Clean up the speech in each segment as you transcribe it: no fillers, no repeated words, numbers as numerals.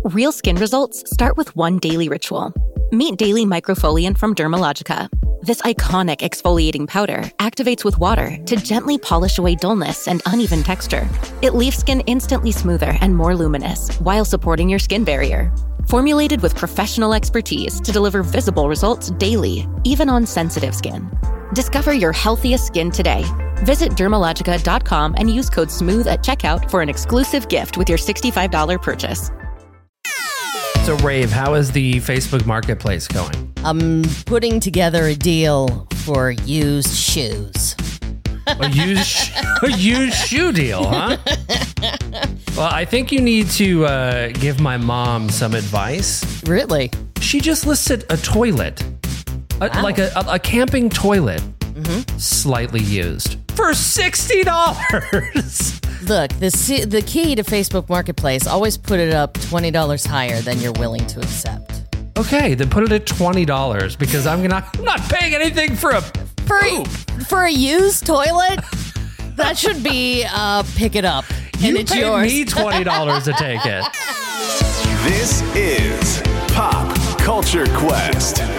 Real skin results start with one daily ritual. Meet Daily Microfoliant from Dermalogica. This iconic exfoliating powder activates with water to gently polish away dullness and uneven texture. It leaves skin instantly smoother and more luminous while supporting your skin barrier. Formulated with professional expertise to deliver visible results daily, even on sensitive skin. Discover your healthiest skin today. Visit Dermalogica.com and use code SMOOTH at checkout for an exclusive gift with your $65 purchase. So, Rave, how is the Facebook Marketplace going? I'm putting together a deal for used shoes. A used shoe deal, huh? Well, I think you need to give my mom some advice. Really? She just listed a toilet, like a camping toilet, slightly used for $60. Look, the key to Facebook Marketplace, always put it up $20 higher than you're willing to accept. Okay, then put it at $20 because I'm not paying anything for a used toilet. That should be pick it up. You and it's paid yours. me $20 to take it. This is Pop Culture Quest. So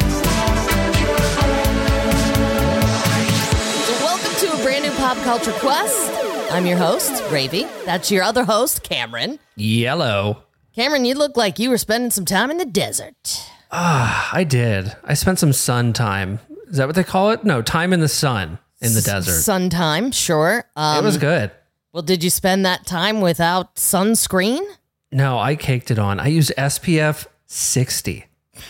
welcome to a brand new Pop Culture Quest. I'm your host, Ravy. That's your other host, Cameron. Yellow. Cameron, you look like you were spending some time in the desert. I did. I spent some sun time. Is that what they call it? No, time in the sun in the desert. Sun time, sure. It was good. Well, did you spend that time without sunscreen? No, I caked it on. I used SPF 60.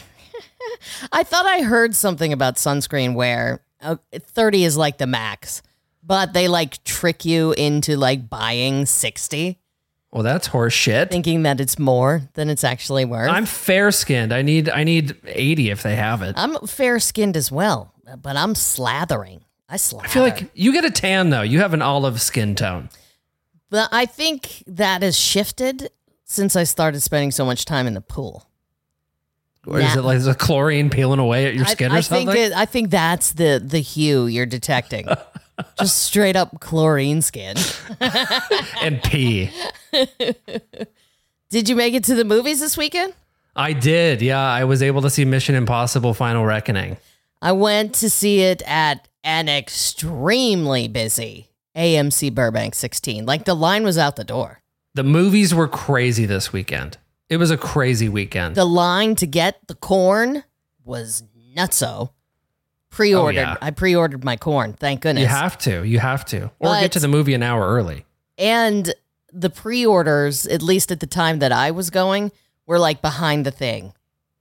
I thought I heard something about sunscreen where 30 is like the max, but they like trick you into like buying 60. Well, that's horse shit. Thinking that it's more than it's actually worth. I'm fair skinned. I need 80 if they have it. I'm fair skinned as well, but I'm slathering. I feel like you get a tan though. You have an olive skin tone. But I think that has shifted since I started spending so much time in the pool. Or is it like the chlorine peeling away at your skin or something? I think that's the hue you're detecting. Just straight up chlorine skin. And pee. Did you make it to the movies this weekend? I did. Yeah, I was able to see Mission Impossible Final Reckoning. I went to see it at an extremely busy AMC Burbank 16. Like the line was out the door. The movies were crazy this weekend. It was a crazy weekend. The line to get the corn was nutso. Pre-ordered. Oh, yeah. I pre-ordered my corn. Thank goodness. You have to. Or get to the movie an hour early. And the pre-orders, at least at the time that I was going, were like behind the thing.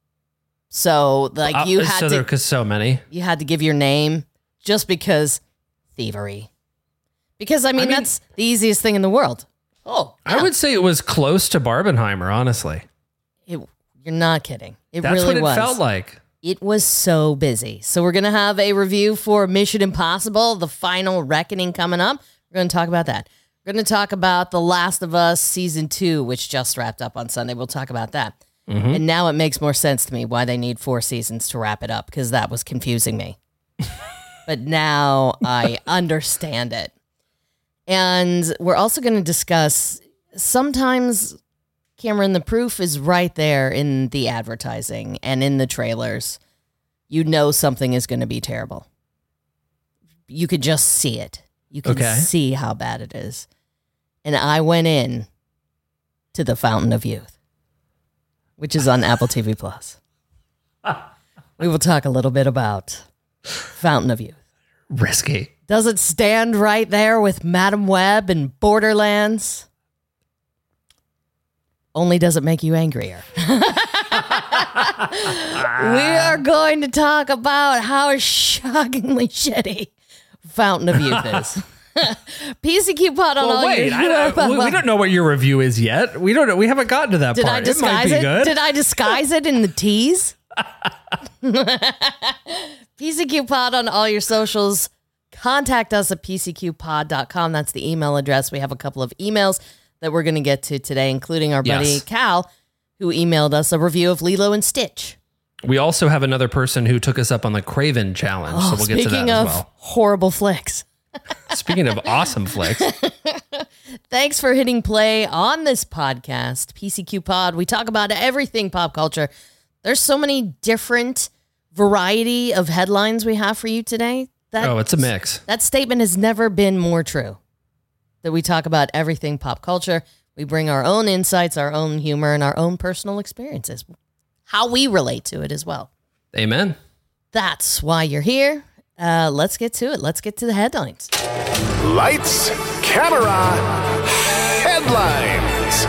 So like you had to, because so many. You had to give your name just because thievery. Because I mean that's the easiest thing in the world. Oh, yeah. I would say it was close to Barbenheimer, honestly. You're not kidding. That's really what it felt like. It was so busy. So we're going to have a review for Mission Impossible, The Final Reckoning coming up. We're going to talk about that. We're going to talk about The Last of Us Season 2, which just wrapped up on Sunday. We'll talk about that. Mm-hmm. And now it makes more sense to me why they need 4 seasons to wrap it up, because that was confusing me. But now I understand it. And we're also going to discuss, sometimes, Cameron, the proof is right there in the advertising and in the trailers. You know something is going to be terrible. You could just see it. You can see how bad it is. And I went in to The Fountain of Youth, which is on Apple TV Plus. We will talk a little bit about Fountain of Youth. Risky. Does it stand right there with Madam Web and Borderlands? Only does it make you angrier. We are going to talk about how shockingly shitty Fountain of Youth is. PCQ Pod on all wait, we don't know what your review is yet. We don't know. We haven't gotten to that Did part. I disguise it might be good. Did I disguise it in the tease? PCQ Pod on all your socials. Contact us at pcqpod.com. That's the email address. We have a couple of emails that we're going to get to today, including our buddy Cal, who emailed us a review of Lilo and Stitch. We also have another person who took us up on the Craven challenge, so we'll get to that as well. Speaking of horrible flicks. Speaking of awesome flicks. Thanks for hitting play on this podcast, PCQ Pod. We talk about everything pop culture. There's so many different variety of headlines we have for you today. It's a mix. That statement has never been more true. That we talk about everything pop culture. We bring our own insights, our own humor, and our own personal experiences. How we relate to it as well. Amen. That's why you're here. Let's get to it. Let's get to the headlines. Lights, camera, headlines.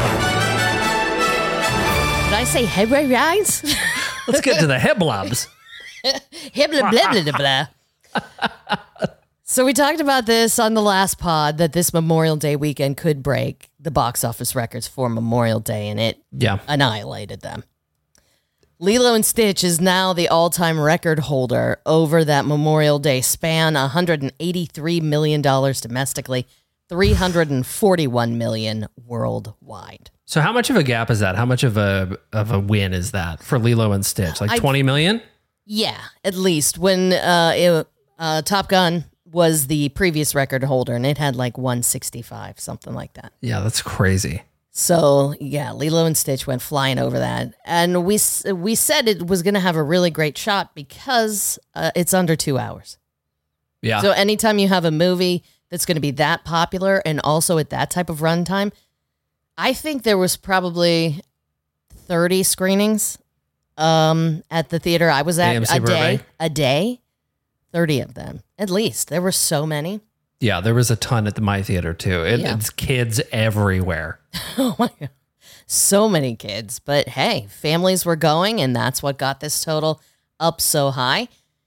Did I say headlines? Let's get to the headlines. Blah, blah, blah, blah. So we talked about this on the last pod, that this Memorial Day weekend could break the box office records for Memorial Day, and it annihilated them. Lilo and Stitch is now the all-time record holder over that Memorial Day span, $183 million domestically, $341 million worldwide. So how much of a gap is that? How much of a win is that for Lilo and Stitch? Like 20 million? Yeah, at least. When Top Gun was the previous record holder, and it had like 165, something like that. Yeah, that's crazy. So, yeah, Lilo and Stitch went flying over that. And we said it was going to have a really great shot because it's under 2 hours. Yeah. So anytime you have a movie that's going to be that popular and also at that type of runtime, I think there was probably 30 screenings at the theater I was at a day. 30 of them, at least. There were so many. Yeah, there was a ton at my theater too. It's kids everywhere. Oh my God. So many kids. But hey, families were going, and that's what got this total up so high.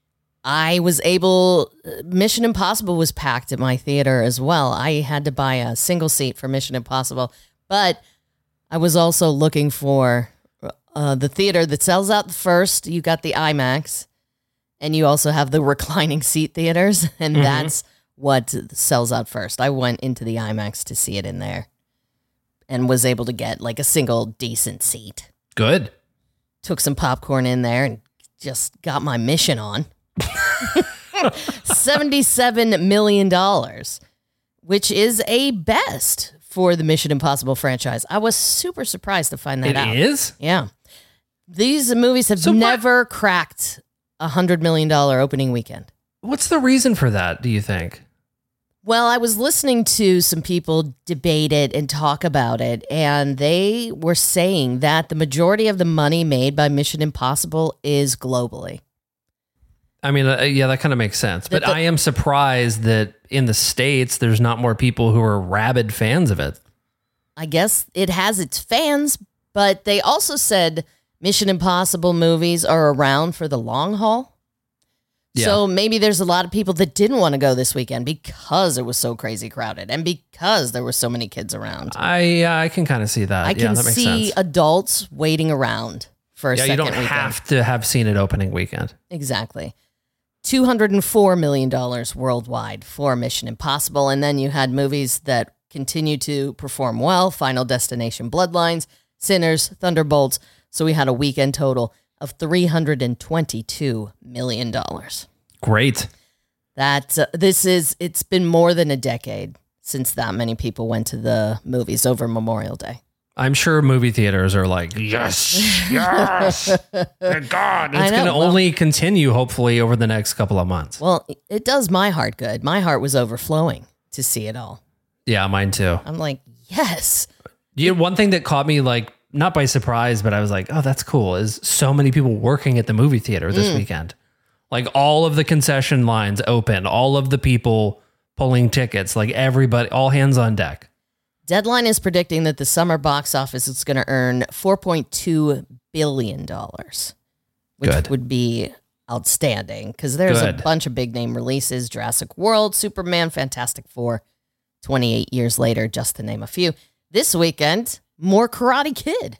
Mission Impossible was packed at my theater as well. I had to buy a single seat for Mission Impossible, but I was also looking for the theater that sells out first. You got the IMAX, and you also have the reclining seat theaters, and that's what sells out first. I went into the IMAX to see it in there and was able to get like a single decent seat. Good. Took some popcorn in there and just got my mission on. $77 million, which is a best for the Mission Impossible franchise. I was super surprised to find that out. It is? Yeah. These movies have never cracked $100 million opening weekend. What's the reason for that, do you think? Well, I was listening to some people debate it and talk about it, and they were saying that the majority of the money made by Mission Impossible is globally. I mean, yeah, that kind of makes sense. But I am surprised that in the States, there's not more people who are rabid fans of it. I guess it has its fans, but they also said Mission Impossible movies are around for the long haul. Yeah. So maybe there's a lot of people that didn't want to go this weekend because it was so crazy crowded and because there were so many kids around. I can kind of see that. I can that makes see sense. Adults waiting around for a second weekend. You don't have to have seen it opening weekend. Exactly. $204 million worldwide for Mission Impossible. And then you had movies that continue to perform well. Final Destination, Bloodlines, Sinners, Thunderbolts. So we had a weekend total of $322 million. Great. It's been more than a decade since that many people went to the movies over Memorial Day. I'm sure movie theaters are like, yes, thank God. It's going to only continue, hopefully, over the next couple of months. Well, it does my heart good. My heart was overflowing to see it all. Yeah, mine too. I'm like, yes. One thing that caught me, like, not by surprise, but I was like, oh, that's cool, is so many people working at the movie theater this weekend. Like, all of the concession lines open, all of the people pulling tickets, like everybody, all hands on deck. Deadline is predicting that the summer box office is going to earn $4.2 billion, which would be outstanding because there's a bunch of big name releases: Jurassic World, Superman, Fantastic Four, 28 years later, just to name a few. This weekend, more Karate Kid.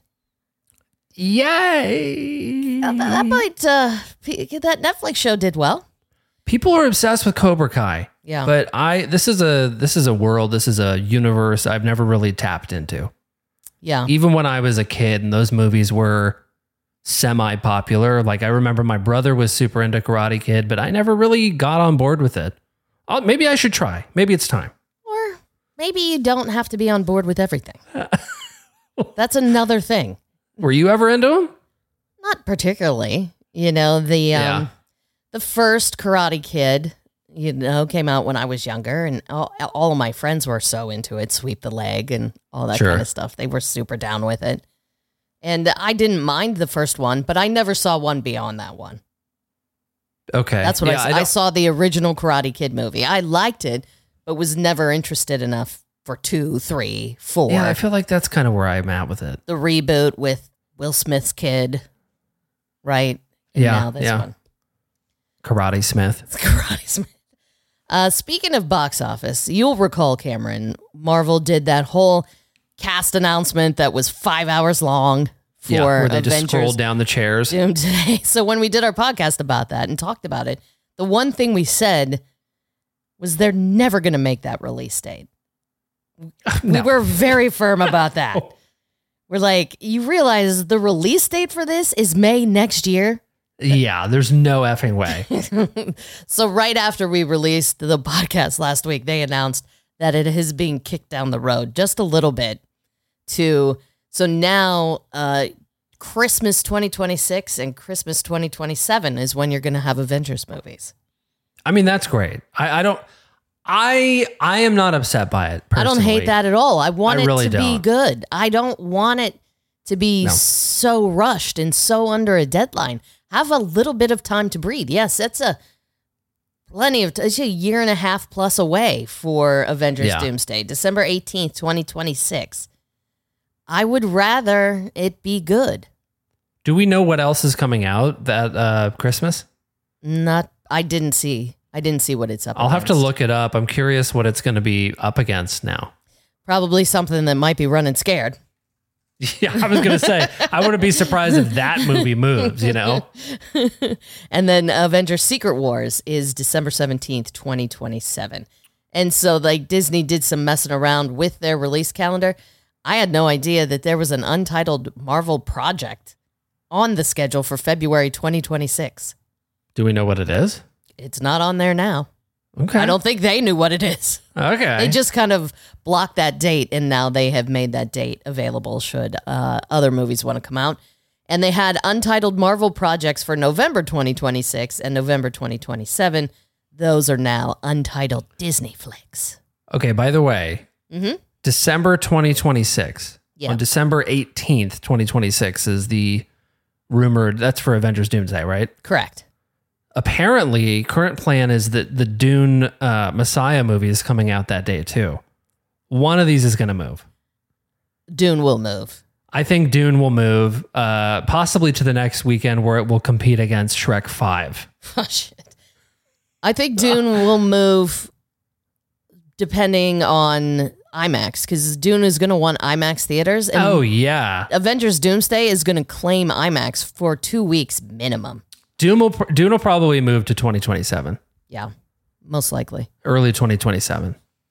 Yay! That Netflix show did well. People are obsessed with Cobra Kai. Yeah. But this is a world, this is a universe I've never really tapped into. Yeah. Even when I was a kid and those movies were semi-popular, like I remember my brother was super into Karate Kid, but I never really got on board with it. Maybe I should try. Maybe it's time. Or maybe you don't have to be on board with everything. That's another thing. Were you ever into them? Not particularly. You know, the first Karate Kid, you know, came out when I was younger, and all of my friends were so into it, Sweep the Leg and all that kind of stuff. They were super down with it. And I didn't mind the first one, but I never saw one beyond that one. Okay. That's what I saw the original Karate Kid movie. I liked it, but was never interested enough for 2, 3, 4. Yeah, I feel like that's kind of where I'm at with it. The reboot with Will Smith's kid, right? And now this one. Karate Smith. It's Karate Smith. Speaking of box office, you'll recall, Cameron, Marvel did that whole cast announcement that was 5 hours long for where they Avengers just scrolled down the chairs. Doomsday. So when we did our podcast about that and talked about it, the one thing we said was they're never going to make that release date. No. We were very firm about that. We're like, you realize the release date for this is May next year? Yeah, there's no effing way. So right after we released the podcast last week, they announced that it is being kicked down the road just a little bit so now Christmas 2026 and Christmas 2027 is when you're going to have Avengers movies. I mean, that's great. I am not upset by it personally. I don't hate that at all. I want it to be don't. good. I don't want it to be so rushed and so under a deadline. Have a little bit of time to breathe. Yes, it's it's a year and a half plus away for Avengers Doomsday, December 18th, 2026. I would rather it be good. Do we know what else is coming out that Christmas? I didn't see what it's up against. I'll have to look it up. I'm curious what it's going to be up against now. Probably something that might be running scared. Yeah, I was going to say, I wouldn't be surprised if that movie moves, you know? And then Avengers Secret Wars is December 17th, 2027. And so like Disney did some messing around with their release calendar. I had no idea that there was an untitled Marvel project on the schedule for February 2026. Do we know what it is? It's not on there now. Okay. I don't think they knew what it is. Okay. They just kind of blocked that date, and now they have made that date available should other movies want to come out. And they had untitled Marvel projects for November 2026 and November 2027. Those are now untitled Disney flicks. Okay, by the way, December 2026. Yeah. On December 18th, 2026 is the rumored, that's for Avengers Doomsday, right? Correct. Apparently, current plan is that the Dune Messiah movie is coming out that day too. One of these is going to move. Dune will move. I think Dune will move possibly to the next weekend where it will compete against Shrek 5. Oh, shit. I think Dune will move depending on IMAX, because Dune is going to want IMAX theaters. And Avengers Doomsday is going to claim IMAX for 2 weeks minimum. Dune will probably move to 2027. Yeah, most likely. Early 2027.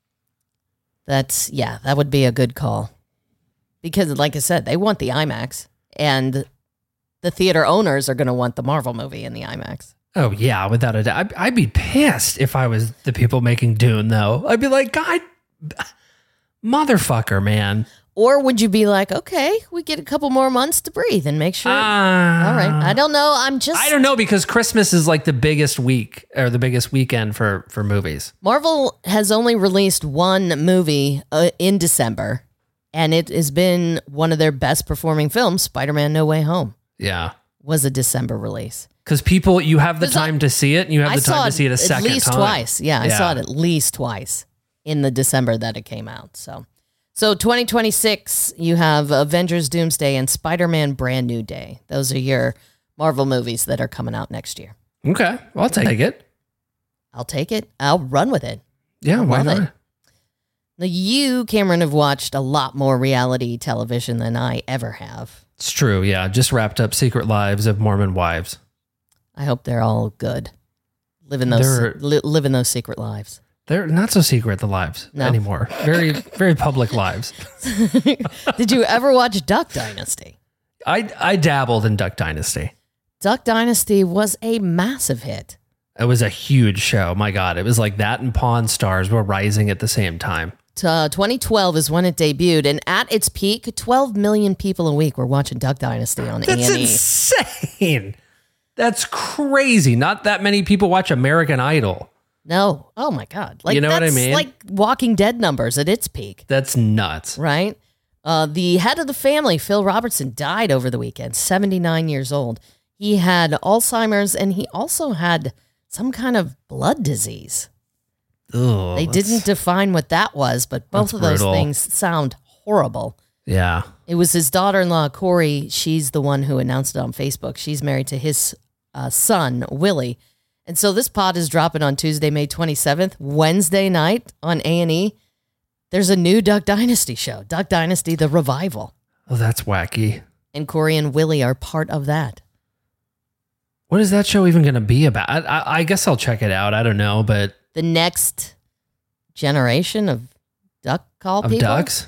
That would be a good call. Because like I said, they want the IMAX, and the theater owners are going to want the Marvel movie in the IMAX. Oh, yeah, without a doubt. I'd be pissed if I was the people making Dune, though. I'd be like, God, motherfucker, man. Or would you be like, okay, we get a couple more months to breathe and make sure. All right. I don't know. I don't know, because Christmas is like the biggest week or the biggest weekend for movies. Marvel has only released one movie in December, and it has been one of their best performing films. Spider-Man No Way Home. Yeah. Was a December release. Because you have the time to see it, and you have the time to see it a second time. At least twice. Yeah, I saw it at least twice in the December that it came out. So 2026, you have Avengers Doomsday and Spider-Man Brand New Day. Those are your Marvel movies that are coming out next year. Okay, well, I'll take it. I'll take it. I'll run with it. Yeah, why not? Now, you, Cameron, have watched a lot more reality television than I ever have. It's true, yeah. Just wrapped up Secret Lives of Mormon Wives. I hope they're all good. Living those secret lives. They're not so secret, the lives anymore. Very, very public lives. Did you ever watch Duck Dynasty? I dabbled in Duck Dynasty. Duck Dynasty was a massive hit. It was a huge show. My God, it was like that and Pawn Stars were rising at the same time. 2012 is when it debuted, and at its peak, 12 million people a week were watching Duck Dynasty on A&E. That's insane. That's crazy. Not that many people watch American Idol. No. Oh, my God. Like, You know what I that's mean? like Walking Dead numbers at its peak, That's nuts. right? The head of the family, Phil Robertson, died over the weekend, 79 years old. He had Alzheimer's, and he also had some kind of blood disease. Ugh, They didn't define what that was, but both That's of those brutal. things sound horrible. Yeah. It was his daughter-in-law, Corey. She's the one who announced it on Facebook. She's married to his son, Willie. And so this pod is dropping on Tuesday, May 27th, Wednesday night on A&E. There's a new Duck Dynasty show, Duck Dynasty, The Revival. Oh, that's wacky. And Corey and Willie are part of that. What is that show even going to be about? I guess I'll check it out. I don't know, but The next generation of duck call of people. ducks?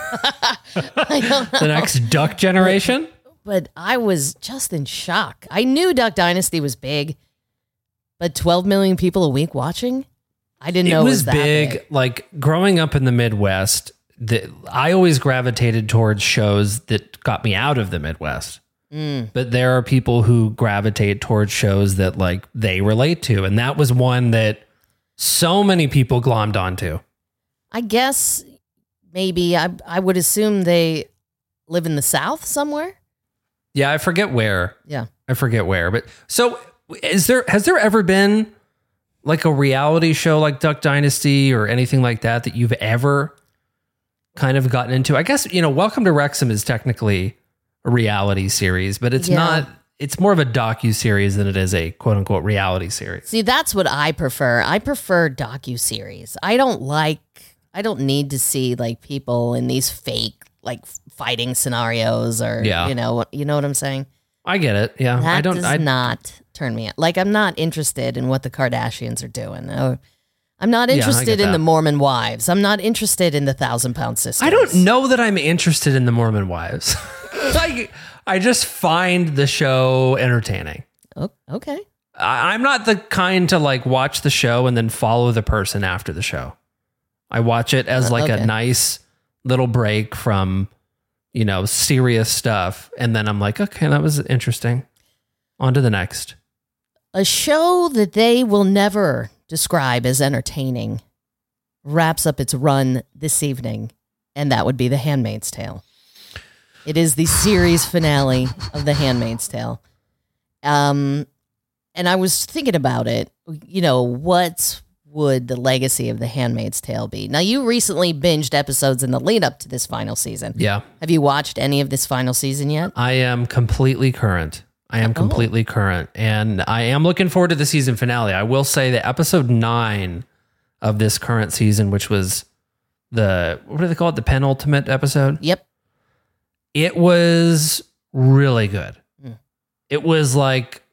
I don't know. The next duck generation? But I was just in shock. I knew Duck Dynasty was big, but 12 million people a week watching? I didn't know It it was that big. Like growing up in the Midwest, I always gravitated towards shows that got me out of the Midwest. But there are people who gravitate towards shows that like they relate to. And that was one that so many people glommed onto. I guess maybe I would assume they live in the South somewhere. Yeah, I forget where. Yeah. But so has there ever been like a reality show like Duck Dynasty or anything like that you've ever kind of gotten into? I guess, Welcome to Wrexham is technically a reality series, but it's not, it's more of a docu-series than it is a quote unquote reality series. See, that's what I prefer. I prefer docu-series. I don't need to see like people in these fake like fighting scenarios or, Yeah. you know what I'm saying? I get it. Yeah. That I don't, does not turn me on. Like, I'm not interested in what the Kardashians are doing. I'm not I interested get in the that. Mormon wives. I'm not interested in the 1,000-pound sisters. I don't know that I'm interested in the Mormon wives. I just find the show entertaining. Oh, okay. I'm not the kind to like watch the show and then follow the person after the show. I watch it as like okay. a nice little break from, serious stuff. And then I'm like, okay, that was interesting. On to the next. A show that they will never describe as entertaining wraps up its run this evening, and that would be The Handmaid's Tale. It is the series finale of The Handmaid's Tale. And I was thinking about it, what would the legacy of The Handmaid's Tale be? Now, you recently binged episodes in the lead up to this final season. Yeah. Have you watched any of this final season yet? I am completely current. And I am looking forward to the season finale. I will say that episode 9 of this current season, which was what do they call it? The penultimate episode? Yep. It was really good. It was like,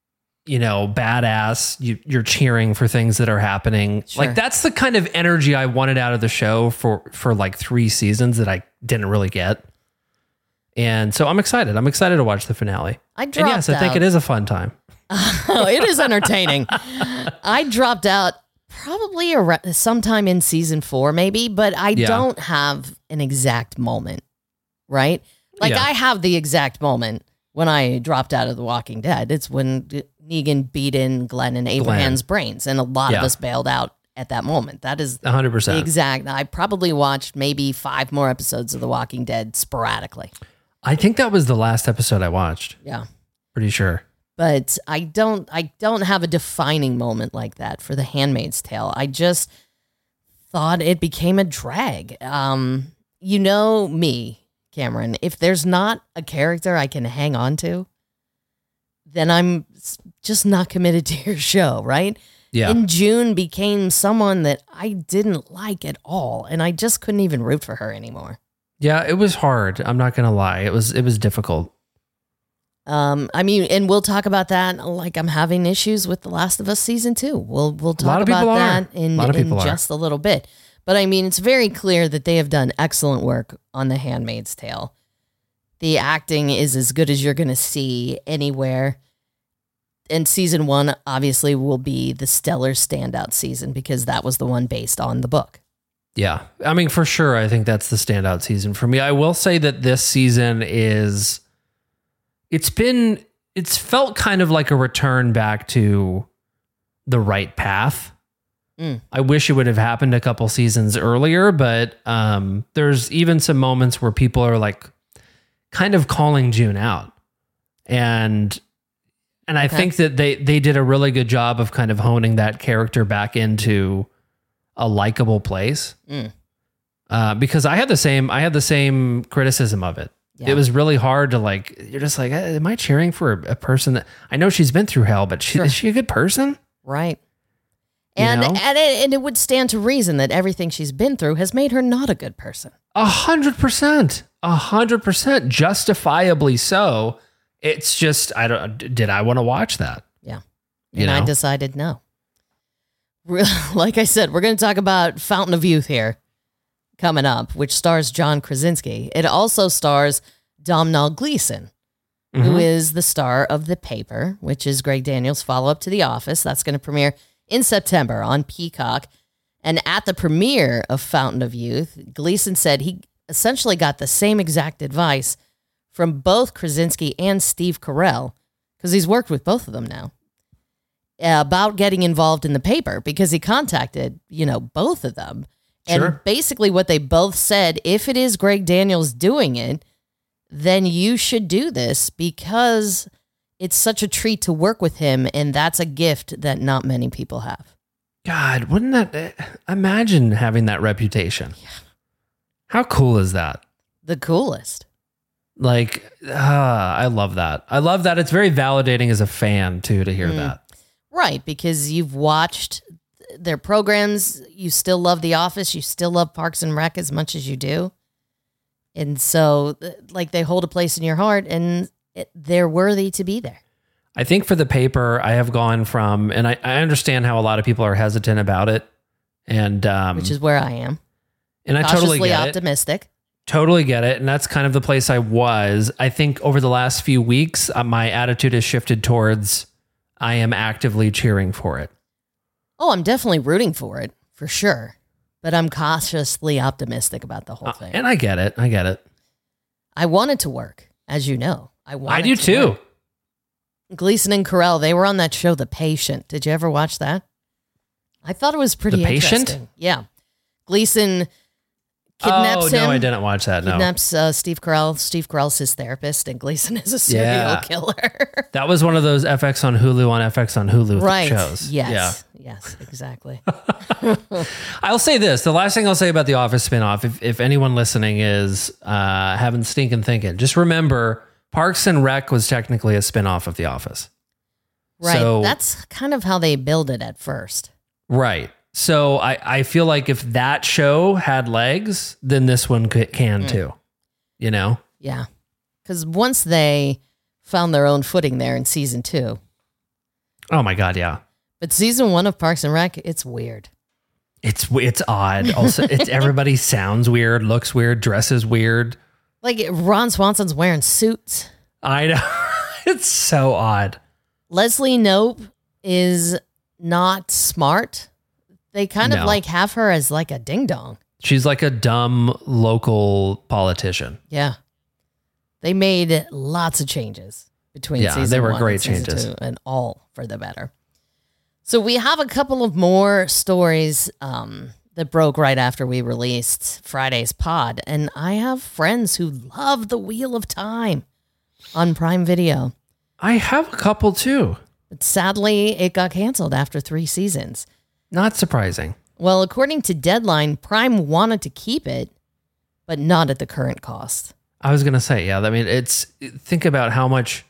badass. You're cheering for things that are happening. Sure. Like that's the kind of energy I wanted out of the show for like 3 seasons that I didn't really get. And so I'm excited. I'm excited to watch the finale. I think it is a fun time. Oh, it is entertaining. I dropped out probably sometime in season 4, maybe, but I don't have an exact moment, right? Like Yeah. I have the exact moment when I dropped out of The Walking Dead. It's when Negan beat in Glenn and Abraham's brains, and a lot of us bailed out at that moment. That is 100%. the exact. I probably watched maybe 5 more episodes of The Walking Dead sporadically. I think that was the last episode I watched. Yeah. Pretty sure. But I don't have a defining moment like that for The Handmaid's Tale. I just thought it became a drag. You know me, Cameron. If there's not a character I can hang on to, then I'm just not committed to your show, right? Yeah. And June became someone that I didn't like at all, and I just couldn't even root for her anymore. Yeah, it was hard. I'm not going to lie. It was difficult. I mean, and we'll talk about that. Like I'm having issues with The Last of Us season 2. We'll talk about that in just a little bit. But I mean, it's very clear that they have done excellent work on The Handmaid's Tale. The acting is as good as you're going to see anywhere. And season 1 obviously will be the stellar standout season because that was the one based on the book. Yeah. I mean, for sure, I think that's the standout season for me. I will say that this season it's felt kind of like a return back to the right path. I wish it would have happened a couple seasons earlier, but there's even some moments where people are like kind of calling June out. And I think that they did a really good job of kind of honing that character back into a likable place. Because I had the same criticism of it. Yeah. It was really hard to like, you're just like, am I cheering for a person that I know she's been through hell, but is she a good person? Right. And it would stand to reason that everything she's been through has made her not a good person. 100%, justifiably so. It's just, did I want to watch that? Yeah. And I decided no. Like I said, we're going to talk about Fountain of Youth here coming up, which stars John Krasinski. It also stars Domhnall Gleeson, who is the star of The Paper, which is Greg Daniels' follow-up to The Office. That's going to premiere in September on Peacock. And at the premiere of Fountain of Youth, Gleeson said he essentially got the same exact advice from both Krasinski and Steve Carell, because he's worked with both of them now, about getting involved in The Paper, because he contacted, both of them. Sure. And basically what they both said, if it is Greg Daniels doing it, then you should do this because it's such a treat to work with him, and that's a gift that not many people have. God, wouldn't that... Imagine having that reputation. Yeah. How cool is that? The coolest. Like, I love that. I love that. It's very validating as a fan, too, to hear that. Right, because you've watched their programs, you still love The Office, you still love Parks and Rec as much as you do. And so, like, they hold a place in your heart, and they're worthy to be there. I think for The Paper, I have gone from, and I understand how a lot of people are hesitant about it, and which is where I am. And I totally get optimistic. Totally get it, and that's kind of the place I was. I think over the last few weeks, my attitude has shifted towards I am actively cheering for it. Oh, I'm definitely rooting for it, for sure. But I'm cautiously optimistic about the whole thing. And I get it. I want it to work, as you know. I do too. Work. Gleason and Carell, they were on that show, The Patient. Did you ever watch that? I thought it was pretty interesting. The Patient? Yeah. Gleason kidnaps him. No, I didn't watch that. No. Kidnaps Steve Carell. Steve Carell's his therapist, and Gleason is a serial killer. That was one of those FX on Hulu shows. Yes. Yes, exactly. I'll say this. The last thing I'll say about the Office spinoff, if anyone listening is having stinking thinking, just remember Parks and Rec was technically a spinoff of The Office. Right. So, that's kind of how they build it at first. Right. So I feel like if that show had legs, then this one can too. Yeah. Because once they found their own footing there in season 2. Oh my God, yeah. But season 1 of Parks and Rec, it's weird. It's odd. Also, everybody sounds weird, looks weird, dresses weird. Like Ron Swanson's wearing suits. I know. It's so odd. Leslie Knope is not smart. They kind of like have her as like a ding dong. She's like a dumb local politician. Yeah. They made lots of changes between season 1 they were great and season changes. 2, and all for the better. So we have a couple of more stories that broke right after we released Friday's pod, and I have friends who love The Wheel of Time on Prime Video. I have a couple too. But sadly, it got canceled after 3 seasons. Not surprising. Well, according to Deadline, Prime wanted to keep it, but not at the current cost. I was going to say, I mean, think about how much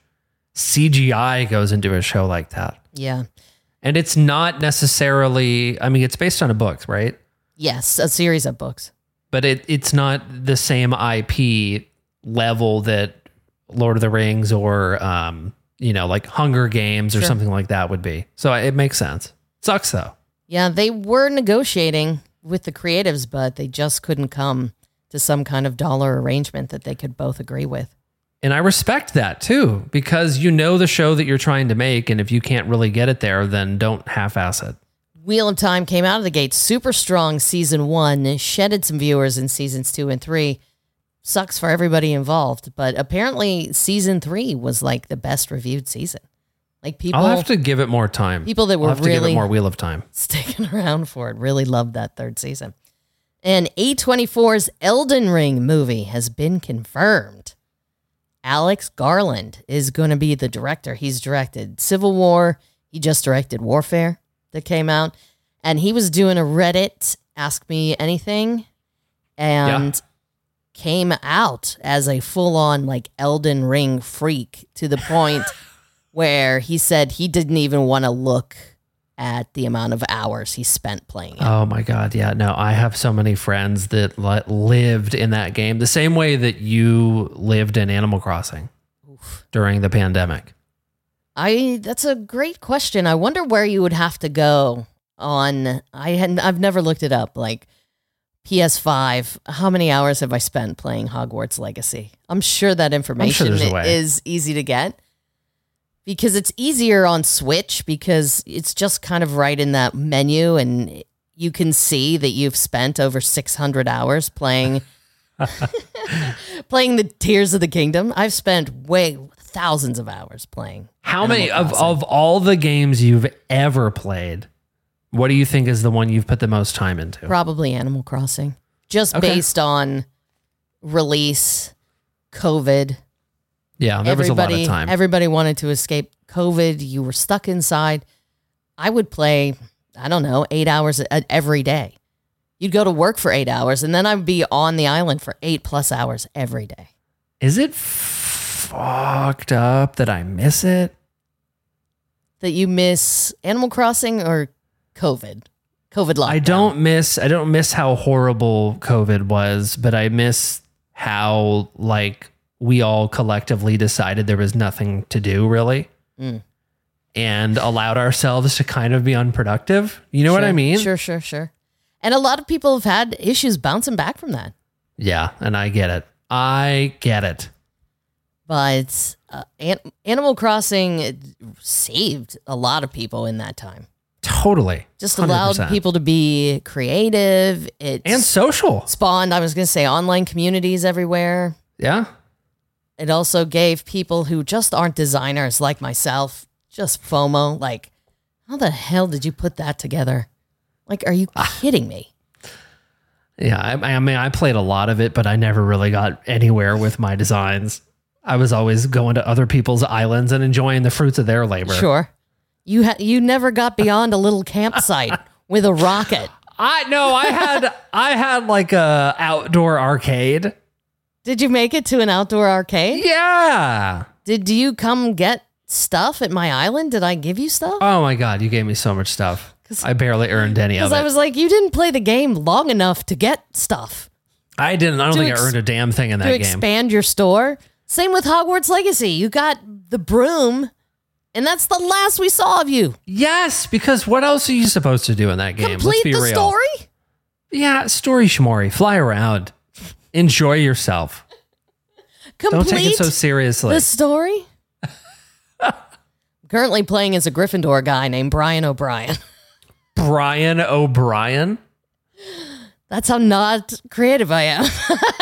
CGI goes into a show like that. Yeah. And it's not necessarily, I mean, it's based on a book, right? Yes, a series of books. But it's not the same IP level that Lord of the Rings or, like Hunger Games or something like that would be. So it makes sense. Sucks though. Yeah, they were negotiating with the creatives, but they just couldn't come to some kind of dollar arrangement that they could both agree with. And I respect that too, because you know the show that you're trying to make, and if you can't really get it there, then don't half-ass it. Wheel of Time came out of the gate super strong season 1, shedded some viewers in seasons 2 and 3. Sucks for everybody involved, but apparently season 3 was like the best reviewed season. Like people, I'll have to give it more time. people that were I'll have to give really it more Wheel of Time. sticking around for it really loved that third season. And A24's Elden Ring movie has been confirmed. Alex Garland is going to be the director. He's directed Civil War. He just directed Warfare that came out. And he was doing a Reddit Ask Me Anything and came out as a full-on like Elden Ring freak to the point where he said he didn't even want to look at the amount of hours he spent playing it. Oh my God. Yeah. No, I have so many friends that lived in that game the same way that you lived in Animal Crossing during the pandemic. That's a great question. I wonder where you would have to go on. I've never looked it up. Like PS5, how many hours have I spent playing Hogwarts Legacy? I'm sure that information there's a way. is easy to get. Because it's easier on Switch because it's just kind of right in that menu and you can see that you've spent over 600 hours playing playing the Tears of the Kingdom. I've spent thousands of hours playing. How many of all the games you've ever played, what do you think is the one you've put the most time into? Probably Animal Crossing. Just based on release, COVID. Yeah, there was a lot of time. Everybody wanted to escape COVID. You were stuck inside. I would play, 8 hours every day. You'd go to work for 8 hours, and then I'd be on the island for 8+ hours every day. Is it fucked up that I miss it? That you miss Animal Crossing or COVID? COVID lockdown. I don't miss how horrible COVID was, but I miss how we all collectively decided there was nothing to do really and allowed ourselves to kind of be unproductive. You know what I mean? Sure. And a lot of people have had issues bouncing back from that. Yeah, and I get it. But Animal Crossing saved a lot of people in that time. Totally. Just allowed 100%. people to be creative. And social. Spawned, I was going to say, online communities everywhere. Yeah. It also gave people who just aren't designers like myself just FOMO. Like, how the hell did you put that together? Like, are you kidding me? Yeah, I mean, I played a lot of it, but I never really got anywhere with my designs. I was always going to other people's islands and enjoying the fruits of their labor. Sure. You never got beyond a little campsite with a rocket. I had like a outdoor arcade. Did you make it to an outdoor arcade? Yeah. Did you come get stuff at my island? Did I give you stuff? Oh my God, you gave me so much stuff. I barely earned any of Because it. I was like, you didn't play the game long enough to get stuff. I didn't. I don't think I earned a damn thing in that To game. expand your store. Same with Hogwarts Legacy. You got the broom, and that's the last we saw of you. Yes, because what else are you supposed to do in that game? Complete Let's be the real. story? Yeah, story shmori. Fly around. Enjoy yourself. Complete Don't take it so seriously. the story? Currently playing as a Gryffindor guy named Brian O'Brien. Brian O'Brien? That's how not creative I am.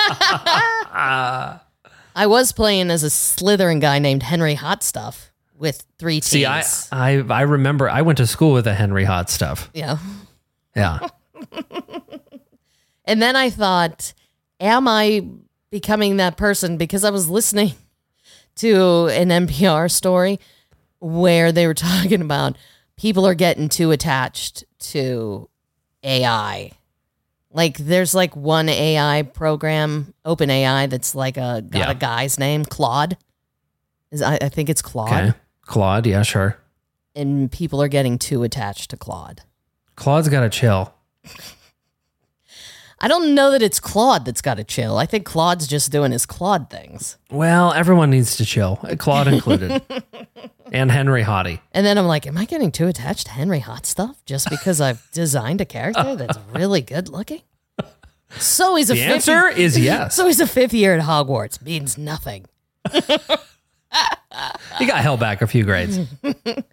I was playing as a Slytherin guy named Henry Hot Stuff with 3 T's. See, I remember I went to school with a Henry Hot Stuff. Yeah. Yeah. And then I thought, am I becoming that person? Because I was listening to an NPR story where they were talking about people are getting too attached to AI. Like there's like one AI program, OpenAI, that's like got a guy's name, Claude. I think it's Claude. Okay. Claude, yeah, sure. And people are getting too attached to Claude. Claude's got to chill. I don't know that it's Claude that's got to chill. I think Claude's just doing his Claude things. Well, everyone needs to chill, Claude included. And Henry Hottie. And then I'm like, am I getting too attached to Henry Hot Stuff just because I've designed a character that's really good looking? So he's The answer is yes. So he's a 5th year at Hogwarts. Means nothing. He got held back a few grades.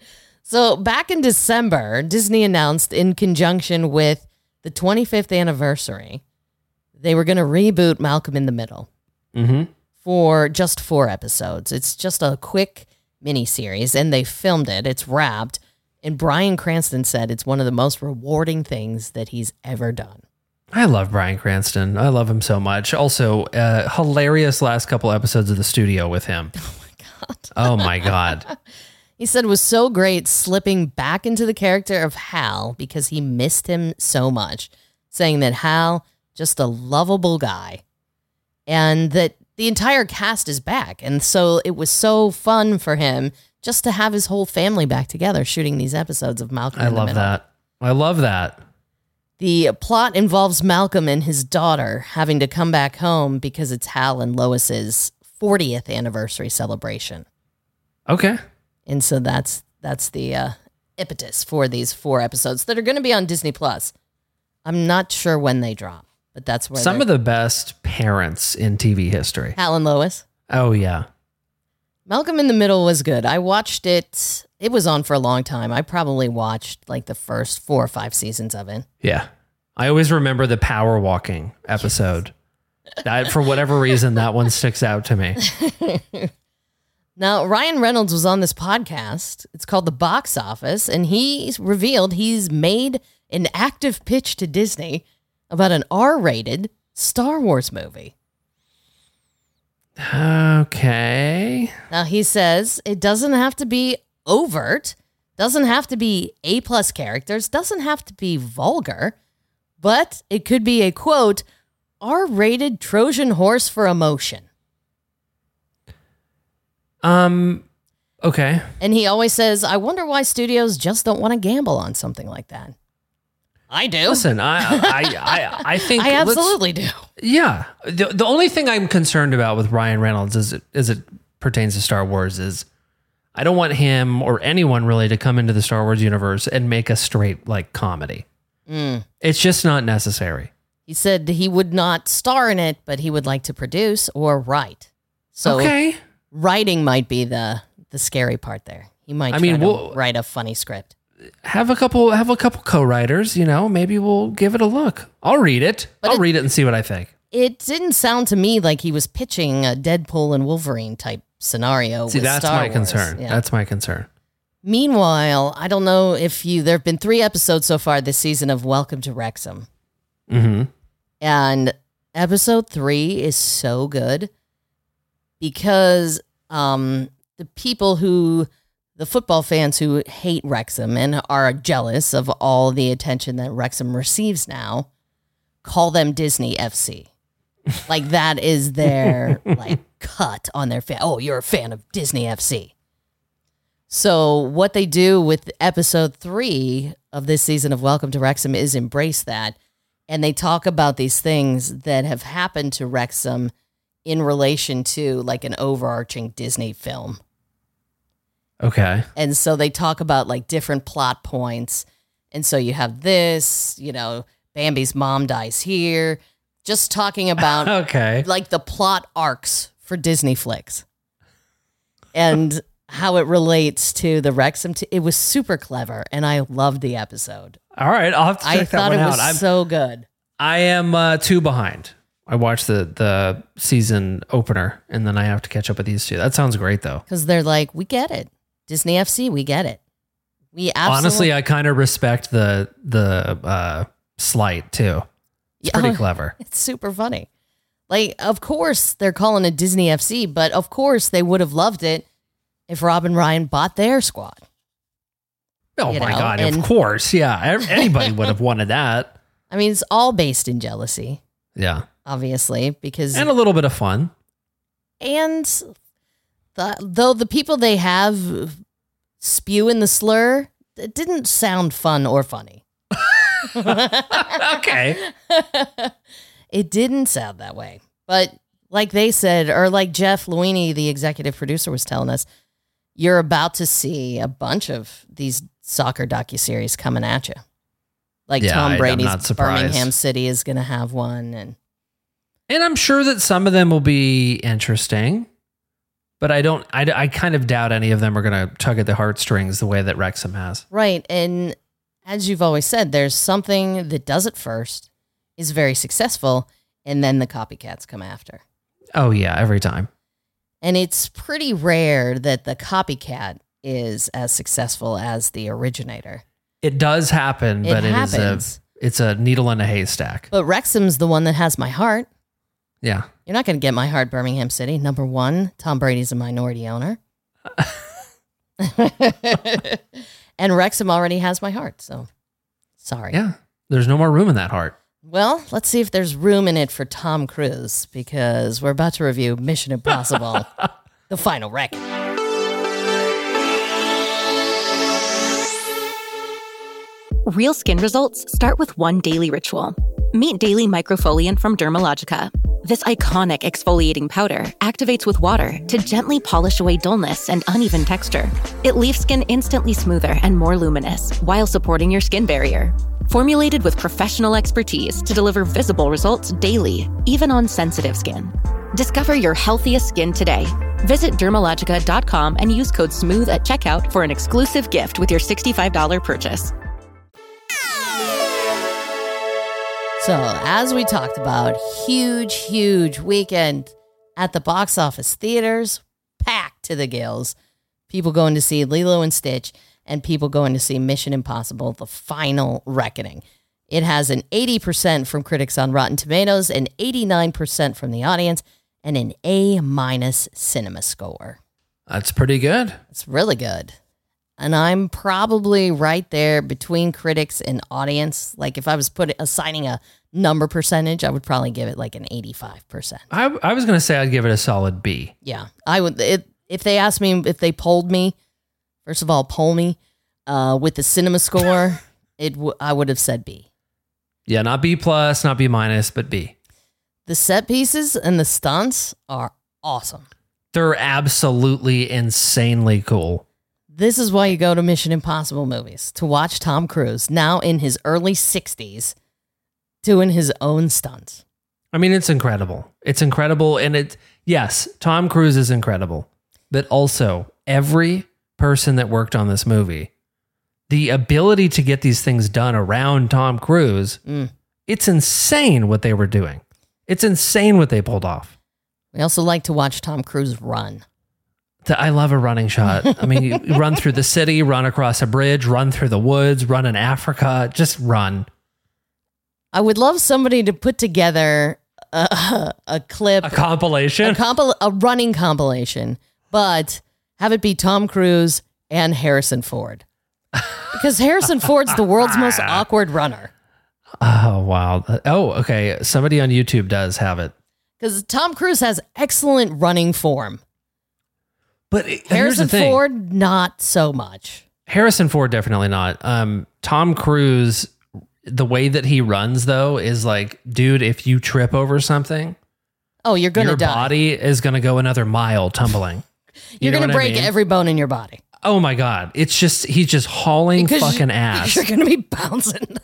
So back in December, Disney announced in conjunction with the 25th anniversary, they were going to reboot Malcolm in the Middle for just 4 episodes. It's just a quick miniseries, and they filmed it. It's wrapped. And Bryan Cranston said it's one of the most rewarding things that he's ever done. I love Bryan Cranston. I love him so much. Also, hilarious last couple episodes of The Studio with him. Oh my God. Oh my God. He said it was so great slipping back into the character of Hal because he missed him so much, saying that Hal, just a lovable guy, and that the entire cast is back. And so it was so fun for him just to have his whole family back together shooting these episodes of Malcolm in the Middle. I love that. The plot involves Malcolm and his daughter having to come back home because it's Hal and Lois's 40th anniversary celebration. Okay. And so that's the impetus for these 4 episodes that are going to be on Disney Plus. I'm not sure when they drop, but that's where some of the best parents in TV history. Hal and Lois. Oh yeah. Malcolm in the Middle was good. I watched it. It was on for a long time. I probably watched like the first 4 or 5 seasons of it. Yeah. I always remember the power walking episode. For whatever reason, that one sticks out to me. Now, Ryan Reynolds was on this podcast. It's called The Box Office, and he revealed he's made an active pitch to Disney about an R-rated Star Wars movie. Okay. Now, he says it doesn't have to be overt, doesn't have to be A+ characters, doesn't have to be vulgar, but it could be a, quote, R-rated Trojan horse for emotion. Okay. And he always says, I wonder why studios just don't want to gamble on something like that. I do. Listen, I think I absolutely do. Yeah. The only thing I'm concerned about with Ryan Reynolds as it pertains to Star Wars is I don't want him or anyone really to come into the Star Wars universe and make a straight like comedy. It's just not necessary. He said he would not star in it, but he would like to produce or write. So okay. Writing might be the scary part there. He might write a funny script. Have a couple co-writers, maybe we'll give it a look. I'll read it. I'll read it and see what I think. It didn't sound to me like he was pitching a Deadpool and Wolverine type scenario. See, that's Star my Wars. concern. Yeah. That's my concern. Meanwhile, I don't know if there have been 3 episodes so far this season of Welcome to Wrexham. Mm-hmm. And episode 3 is so good because the football fans who hate Wrexham and are jealous of all the attention that Wrexham receives now call them Disney FC. Like that is their like cut on their fan. Oh, you're a fan of Disney FC. So what they do with episode 3 of this season of Welcome to Wrexham is embrace that. And they talk about these things that have happened to Wrexham in relation to like an overarching Disney film. Okay. And so they talk about like different plot points. And so you have this, Bambi's mom dies here. Just talking about like the plot arcs for Disney flicks. And how it relates to the Wrexham. It was super clever, and I loved the episode. All right, I'll have to check that one out. I thought it was so good. I am 2 behind. I watched the season opener, and then I have to catch up with these 2. That sounds great, though. Because they're like, we get it. Disney FC, we get it. We absolutely. Honestly, I kind of respect the slight, too. It's pretty clever. It's super funny. Like, of course, they're calling it Disney FC, but of course, they would have loved it if Rob and Ryan bought their squad. Oh, my God, of course. Yeah, anybody would have wanted that. I mean, it's all based in jealousy. Yeah. Obviously, because... And a little bit of fun. And though the people they have spew in the slur, it didn't sound fun or funny. Okay. It didn't sound that way. But like they said, or like Jeff Luini, the executive producer, was telling us, you're about to see a bunch of these soccer docuseries coming at you. Like Tom Brady's Birmingham City is going to have one. And I'm sure that some of them will be interesting. But I kind of doubt any of them are going to tug at the heartstrings the way that Wrexham has. Right. And as you've always said, there's something that does it first, is very successful, and then the copycats come after. Oh, yeah, every time. And it's pretty rare that the copycat is as successful as the originator. It does happen, but happens. it's a needle in a haystack. But Wrexham's the one that has my heart. Yeah. You're not going to get my heart, Birmingham City. Number one, Tom Brady's a minority owner. And Wrexham already has my heart, so sorry. Yeah. There's no more room in that heart. Well, let's see if there's room in it for Tom Cruise, because we're about to review Mission Impossible, The Final Reckoning. Real skin results start with one daily ritual. Meet Daily Microfoliant from Dermalogica. This iconic exfoliating powder activates with water to gently polish away dullness and uneven texture. It leaves skin instantly smoother and more luminous while supporting your skin barrier. Formulated with professional expertise to deliver visible results daily, even on sensitive skin. Discover your healthiest skin today. Visit Dermalogica.com and use code SMOOTH at checkout for an exclusive gift with your $65 purchase. So, as we talked about, huge weekend at the box office theaters, packed to the gills. People going to see Lilo and Stitch, and people going to see Mission Impossible, The Final Reckoning. It has an 80% from critics on Rotten Tomatoes, an 89% from the audience, and an A- cinema score. That's pretty good. It's really good. And I'm probably right there between critics and audience. Like if I was assigning a number percentage, I would probably give it like an 85%. I was going to say I'd give it a solid B. Yeah, I would. If they asked me, if they polled me, first of all, poll me with the cinema score, I would have said B. Yeah, not B plus, not B minus, but B. The set pieces and the stunts are awesome. They're absolutely insanely cool. This is why you go to Mission Impossible movies, to watch Tom Cruise, now in his early 60s, doing his own stunts. I mean, it's incredible. It's incredible. And yes, Tom Cruise is incredible. But also, every person that worked on this movie, the ability to get these things done around Tom Cruise, it's insane what they were doing. It's insane what they pulled off. We also like to watch Tom Cruise run. I love a running shot. I mean, you run through the city, run across a bridge, run through the woods, run in Africa, just run. I would love somebody to put together a clip. A compilation? A running compilation, but have it be Tom Cruise and Harrison Ford. Because Harrison Ford's the world's most awkward runner. Oh, wow. Oh, okay. Somebody on YouTube does have it. Because Tom Cruise has excellent running form. But Harrison Ford, not so much. Harrison Ford, definitely not. Tom Cruise, the way that he runs, though, is like, dude, if you trip over something, you're going to die. Your body is going to go another mile tumbling. You're going to break every bone in your body. Oh my God. It's just, he's just hauling fucking ass. You're going to be bouncing.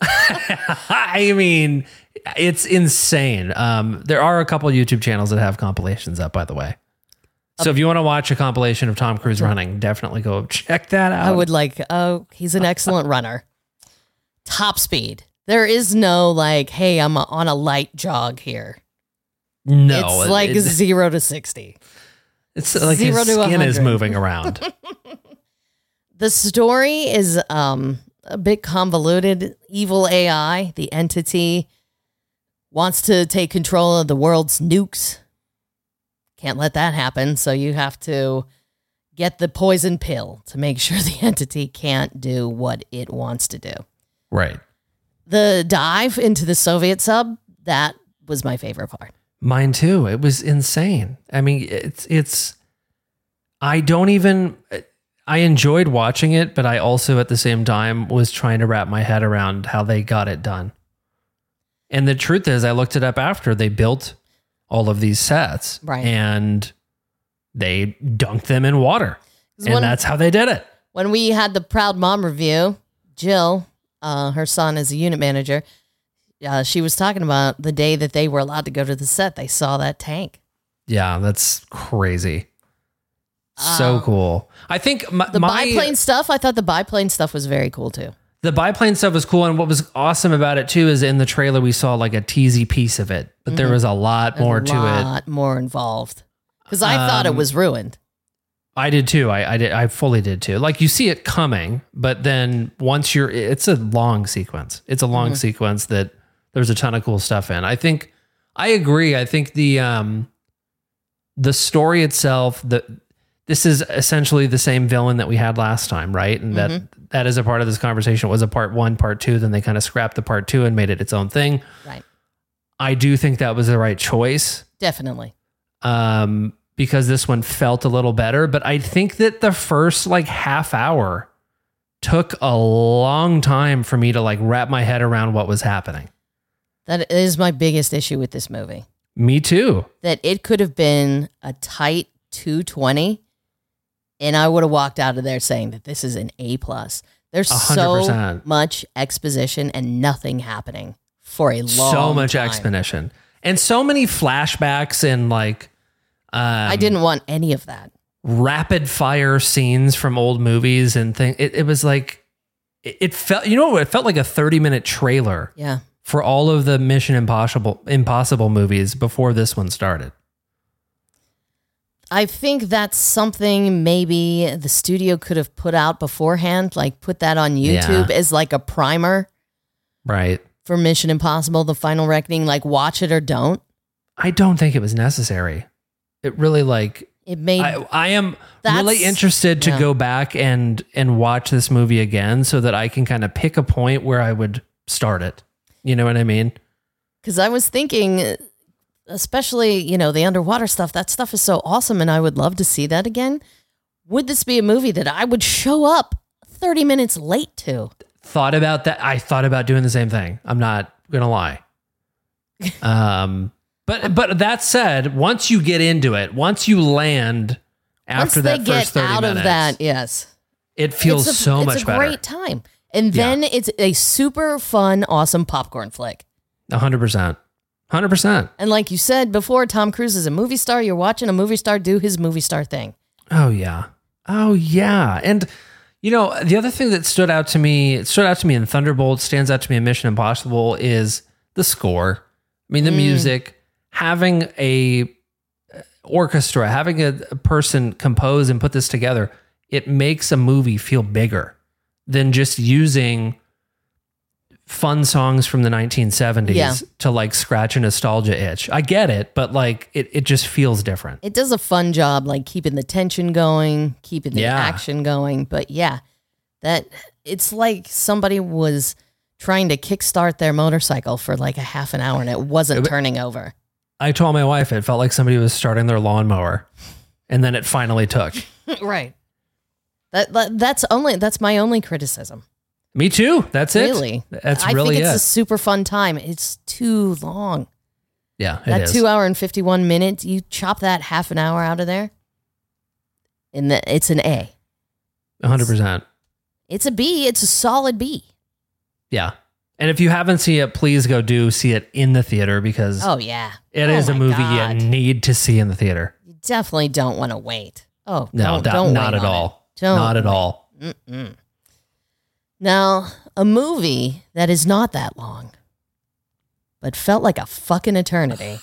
I mean, it's insane. There are a couple YouTube channels that have compilations up, by the way. So if you want to watch a compilation of Tom Cruise running, definitely go check that out. I would he's an excellent runner. Top speed. There is no hey, I'm on a light jog here. No. It's like 0 to 60. It's like 0 his to skin 100. is moving around. The story is a bit convoluted. Evil AI, the entity, wants to take control of the world's nukes. Can't let that happen, so you have to get the poison pill to make sure the entity can't do what it wants to do. Right. The dive into the Soviet sub, that was my favorite part. Mine too. It was insane. I mean, I enjoyed watching it, but I also at the same time was trying to wrap my head around how they got it done. And the truth is, I looked it up after they built all of these sets, right? And they dunked them in water, and that's how they did it. When we had the Proud Mom review, Jill, her son is a unit manager, she was talking about the day that they were allowed to go to the set. They saw that tank. Yeah, that's crazy. So cool. I think The biplane stuff, I thought the biplane stuff was very cool too. the biplane stuff was cool. And what was awesome about it too is in the trailer, we saw like a teasy piece of it, but there was a lot more to it. A lot more involved. Because I thought it was ruined. I did too. I fully did too. Like you see it coming, but then once it's a long sequence. It's a long sequence that there's a ton of cool stuff in. I agree. I think the story itself, this is essentially the same villain that we had last time, right? And that is a part of this conversation. It was a part 1, part 2, then they kind of scrapped the part 2 and made it its own thing. Right. I do think that was the right choice. Definitely. Because this one felt a little better, but I think that the first like half hour took a long time for me to like wrap my head around what was happening. That is my biggest issue with this movie. Me too. That it could have been a tight 220 and I would have walked out of there saying that this is an A+. There's 100%. so much exposition and nothing happening for a long So much time. exposition and so many flashbacks and like I didn't want any of that. rapid fire scenes from old movies and things. It was like it felt, it felt like a 30-minute trailer Yeah. for all of the Mission Impossible movies before this one started. I think that's something maybe the studio could have put out beforehand, like put that on YouTube as like a primer Right. for Mission Impossible, The Final Reckoning, like watch it or don't. I don't think it was necessary. It really like It made I am That's- really interested to go back and watch this movie again so that I can kind of pick a point where I would start it. You know what I mean? because I was thinking, especially, the underwater stuff, that stuff is so awesome and I would love to see that again. Would this be a movie that I would show up 30 minutes late to? Thought about that. I thought about doing the same thing. I'm not gonna lie. But that said, once you get into it, once you land after Once that they first 30 get out minutes, of that, yes. it feels so much It's a better. great time. And then it's a super fun, awesome popcorn flick. 100%. 100%. And like you said before, Tom Cruise is a movie star. You're watching a movie star do his movie star thing. Oh yeah. And the other thing that stood out to me in Thunderbolt, stands out to me in Mission Impossible is the score. I mean, the music, having a orchestra, having a person compose and put this together, it makes a movie feel bigger than just using fun songs from the 1970s to like scratch a nostalgia itch. I get it, but like it just feels different. It does a fun job, like keeping the tension going, keeping the Yeah. action going. But that it's like somebody was trying to kickstart their motorcycle for like a half an hour and it wasn't turning over. I told my wife it felt like somebody was starting their lawnmower and then it finally took. Right. That's my only criticism. Me too. That's it. Really. That's I really think it's it. a super fun time. It's too long. Yeah, it That is. 2 hour and 51 minutes, you chop that half an hour out of there, and it's an A. 100%. It's a B. It's a solid B. Yeah. And if you haven't seen it, please go see it in the theater because Oh, yeah. it is a my movie God. you need to see in the theater. You definitely don't want to wait. Oh, No, don't not wait at on all. it. Don't Not at wait. all. Now, a movie that is not that long, but felt like a fucking eternity.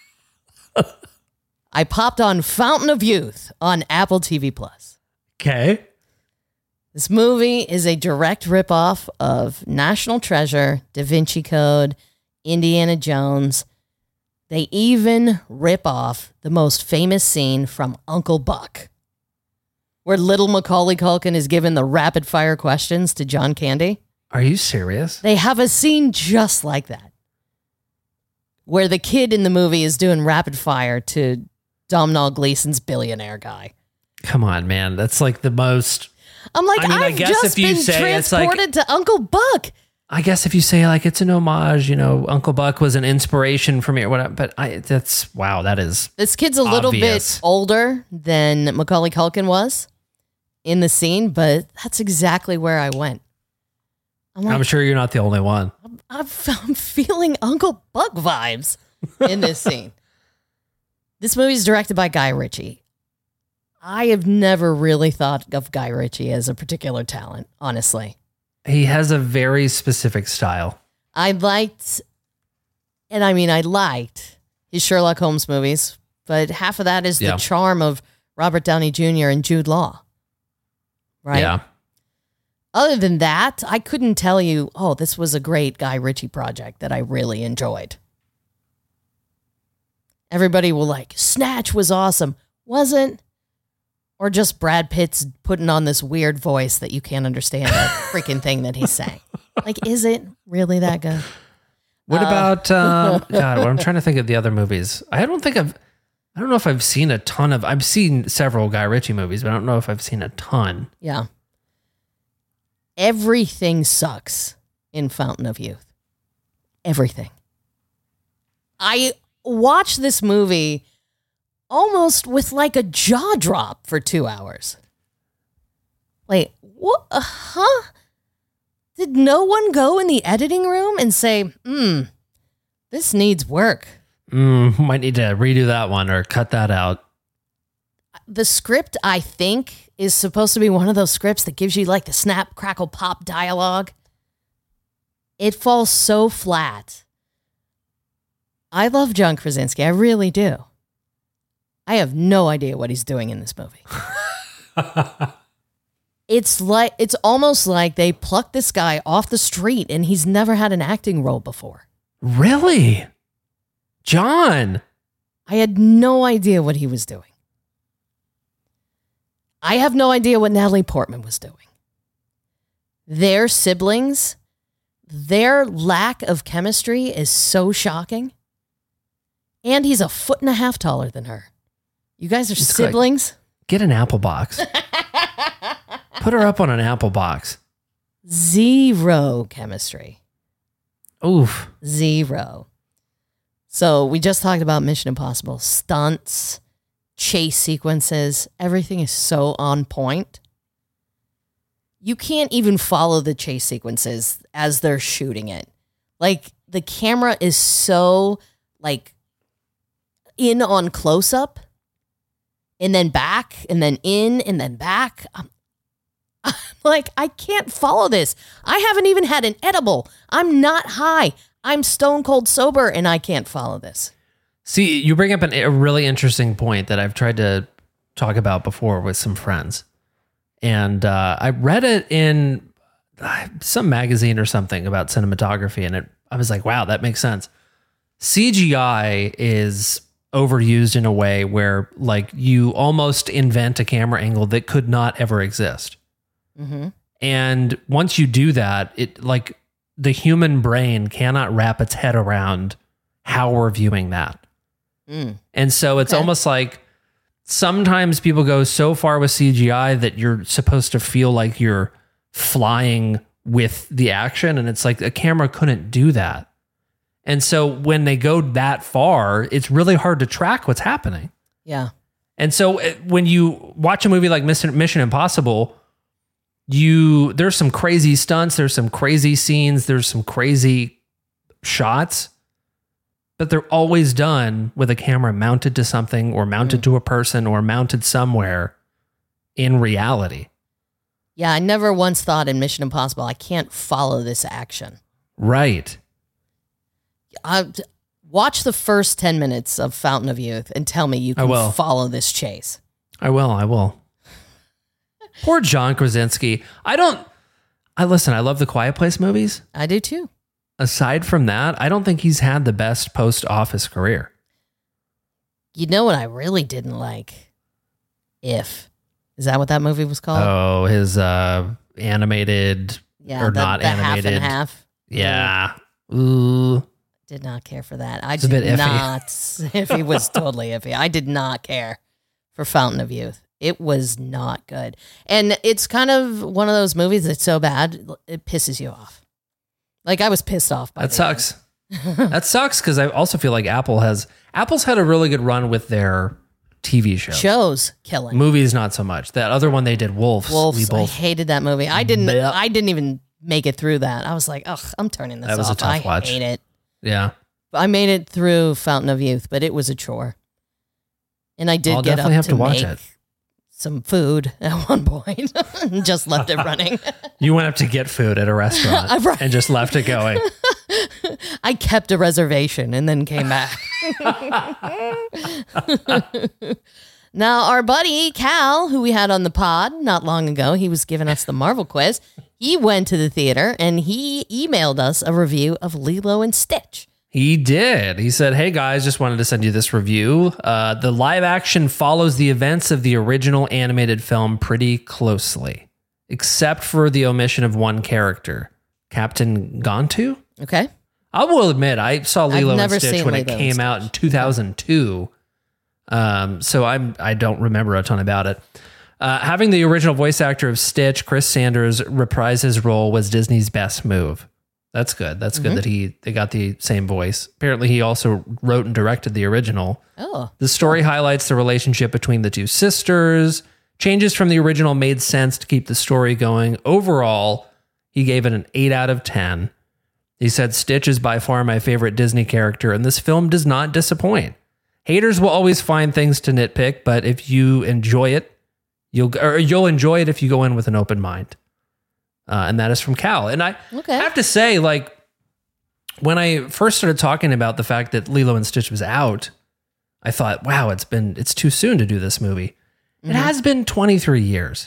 I popped on Fountain of Youth on Apple TV Plus. Okay. This movie is a direct ripoff of National Treasure, Da Vinci Code, Indiana Jones. They even rip off the most famous scene from Uncle Buck, where little Macaulay Culkin is given the rapid fire questions to John Candy. Are you serious? They have a scene just like that, where the kid in the movie is doing rapid fire to Domhnall Gleeson's billionaire guy. Come on, man. That's like the most. I'm like, I mean, I I've guess just if you been say it's like- transported to Uncle Buck. I guess if you say like it's an homage, Uncle Buck was an inspiration for me or whatever. But that is. This kid's a little Obvious. bit older than Macaulay Culkin was in the scene, but that's exactly where I went. I'm like, I'm sure you're not the only one. I'm feeling Uncle Buck vibes in this scene. This movie is directed by Guy Ritchie. I have never really thought of Guy Ritchie as a particular talent, honestly. He has a very specific style. I liked his Sherlock Holmes movies, but half of that is the charm of Robert Downey Jr. and Jude Law. Right? Yeah. Other than that, I couldn't tell you, oh, this was a great Guy Ritchie project that I really enjoyed. Everybody will like, Snatch was awesome. Wasn't? Or just Brad Pitt's putting on this weird voice that you can't understand that freaking thing that he's saying. Like, is it really that good? What about, God, well, I'm trying to think of the other movies. I don't know if I've seen a ton of, I've seen several Guy Ritchie movies, but I don't know if I've seen a ton. Yeah. Everything sucks in Fountain of Youth. Everything. I watched this movie almost with like a jaw drop for 2 hours. Like, what? Did no one go in the editing room and say, this needs work? Might need to redo that one or cut that out. The script, I think, is supposed to be one of those scripts that gives you like the snap, crackle, pop dialogue. It falls so flat. I love John Krasinski. I really do. I have no idea what he's doing in this movie. It's almost like they plucked this guy off the street and he's never had an acting role before. Really? John? I had no idea what he was doing. I have no idea what Natalie Portman was doing. Their siblings, their lack of chemistry is so shocking. And he's 1.5 feet taller than her. You guys are siblings? Like, get an apple box. Put her up on an apple box. Zero chemistry. Oof. Zero. So we just talked about Mission Impossible. Stunts, chase sequences, everything is so on point. You can't even follow the chase sequences as they're shooting it. Like, the camera is so, like, in on close-up, and then back, and then in, and then back. I'm like, I can't follow this. I haven't even had an edible. I'm not high. I'm stone cold sober, and I can't follow this. See, you bring up a really interesting point that I've tried to talk about before with some friends. And I read it in some magazine or something about cinematography, and I was like, wow, that makes sense. CGI is overused in a way where, like, you almost invent a camera angle that could not ever exist. Mm-hmm. And once you do that, it, like, the human brain cannot wrap its head around how we're viewing that. And so it's almost like sometimes people go so far with CGI that you're supposed to feel like you're flying with the action. And it's like a camera couldn't do that. And so when they go that far, it's really hard to track what's happening. Yeah. And so when you watch a movie like Mission Impossible, there's some crazy stunts, there's some crazy scenes, there's some crazy shots, but they're always done with a camera mounted to something or mounted to a person or mounted somewhere in reality. Yeah, I never once thought in Mission Impossible, I can't follow this action. Right. Watch the first 10 minutes of Fountain of Youth and tell me you can follow this chase. I will. Poor John Krasinski. I love the Quiet Place movies. I do too. Aside from that, I don't think he's had the best post-office career. You know what I really didn't like? If. Is that what that movie was called? Oh, his animated or not animated. Half and half. Yeah. Ooh. Did not care for that. I did not. Iffy was totally iffy. I did not care for Fountain of Youth. It was not good. And it's kind of one of those movies that's so bad, it pisses you off. Like, I was pissed off by that. Sucks. That sucks because I also feel like Apple's had a really good run with their TV shows. Shows killing. Movies, not so much. That other one they did, Wolves. I hated that movie. I didn't even make it through that. I was like, ugh, I'm turning this off. That was a tough watch. I hate it. Yeah. I made it through Fountain of Youth, but it was a chore. And I did I'll get definitely up have to watch make it. some food at one point and just left it running. You went up to get food at a restaurant Right. and just left it going. I kept a reservation and then came back. Now, our buddy Cal, who we had on the pod not long ago, he was giving us the Marvel quiz. He went to the theater and he emailed us a review of Lilo and Stitch. He did. He said, "Hey guys, just wanted to send you this review. The live action follows the events of the original animated film pretty closely, except for the omission of one character, Captain Gontu." Okay. I will admit, I saw Lilo and never Stitch seen when it Lilo and came out in 2002. So I don't remember a ton about it. Having the original voice actor of Stitch, Chris Sanders, reprise his role was Disney's best move. That's good. That's good that they got the same voice. Apparently, he also wrote and directed the original. Oh. The story highlights the relationship between the two sisters. Changes from the original made sense to keep the story going. Overall, he gave it an 8 out of 10. He said, "Stitch is by far my favorite Disney character, and this film does not disappoint. Haters will always find things to nitpick, but if you enjoy it, you'll enjoy it if you go in with an open mind." And that is from Cal. And I have to say, like, when I first started talking about the fact that Lilo and Stitch was out, I thought, wow, it's too soon to do this movie. It has been 23 years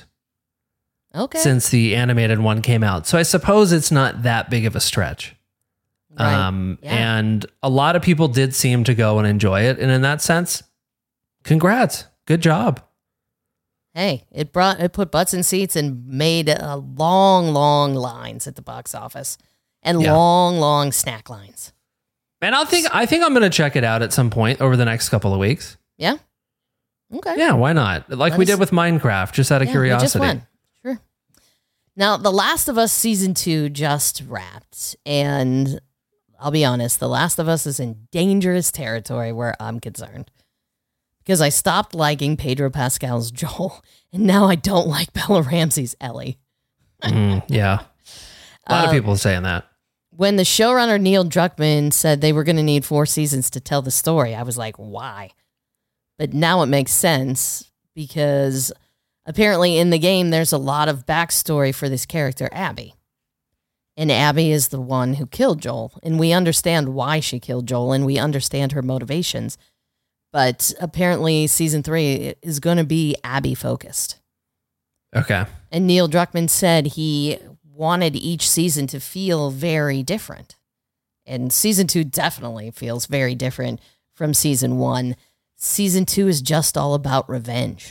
since the animated one came out. So I suppose it's not that big of a stretch. Right. And a lot of people did seem to go and enjoy it. And in that sense, congrats. Good job. Hey, it put butts in seats and made long lines at the box office and long snack lines. And I think I'm going to check it out at some point over the next couple of weeks. Yeah. Okay. Yeah, why not? Like we did with Minecraft, just out of curiosity. Just one. Sure. Now, The Last of Us Season 2 just wrapped, and I'll be honest, The Last of Us is in dangerous territory where I'm concerned. Because I stopped liking Pedro Pascal's Joel, and now I don't like Bella Ramsey's Ellie. Yeah. A lot of people are saying that. When the showrunner Neil Druckmann said they were going to need 4 seasons to tell the story, I was like, why? But now it makes sense because apparently in the game, there's a lot of backstory for this character, Abby. And Abby is the one who killed Joel. And we understand why she killed Joel, and we understand her motivations. But apparently season 3 is going to be Abby focused. Okay. And Neil Druckmann said he wanted each season to feel very different. And season 2 definitely feels very different from season 1. Season 2 is just all about revenge.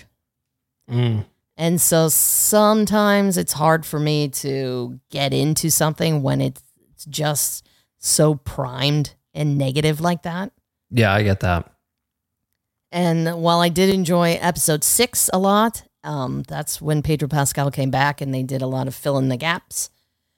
And so sometimes it's hard for me to get into something when it's just so primed and negative like that. Yeah, I get that. And while I did enjoy episode 6 a lot, that's when Pedro Pascal came back and they did a lot of fill in the gaps.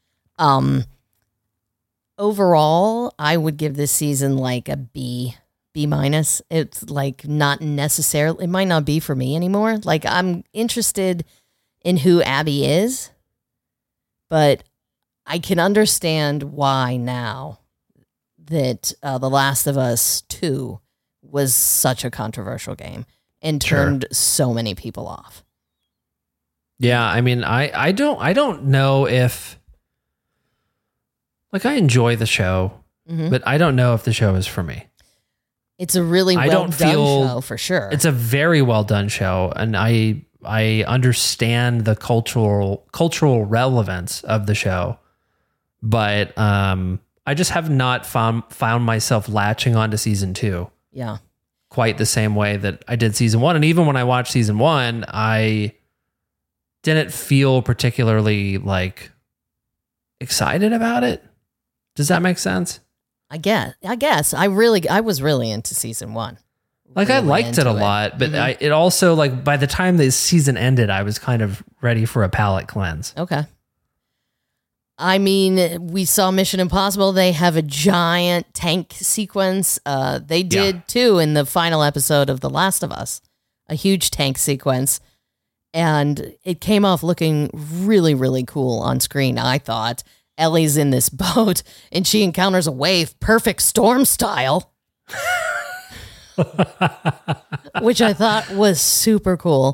Overall, I would give this season like a B minus. It's like not necessarily, it might not be for me anymore. Like I'm interested in who Abby is, but I can understand why now that The Last of Us 2 was such a controversial game and turned so many people off. Yeah, I mean, I don't know if, like, I enjoy the show, but I don't know if the show is for me. It's a really well done show for sure. It's a very well done show, and I understand the cultural relevance of the show, but I just have not found myself latching onto season 2. Yeah. Quite the same way that I did season 1. And even when I watched season 1, I didn't feel particularly like excited about it. Does that make sense? I guess I was really into season 1. Like I liked it a lot, but it also, like, by the time the season ended, I was kind of ready for a palate cleanse. Okay. I mean, we saw Mission Impossible. They have a giant tank sequence. They did too in the final episode of The Last of Us, a huge tank sequence. And it came off looking really, really cool on screen. I thought Ellie's in this boat and she encounters a wave, perfect storm style, which I thought was super cool.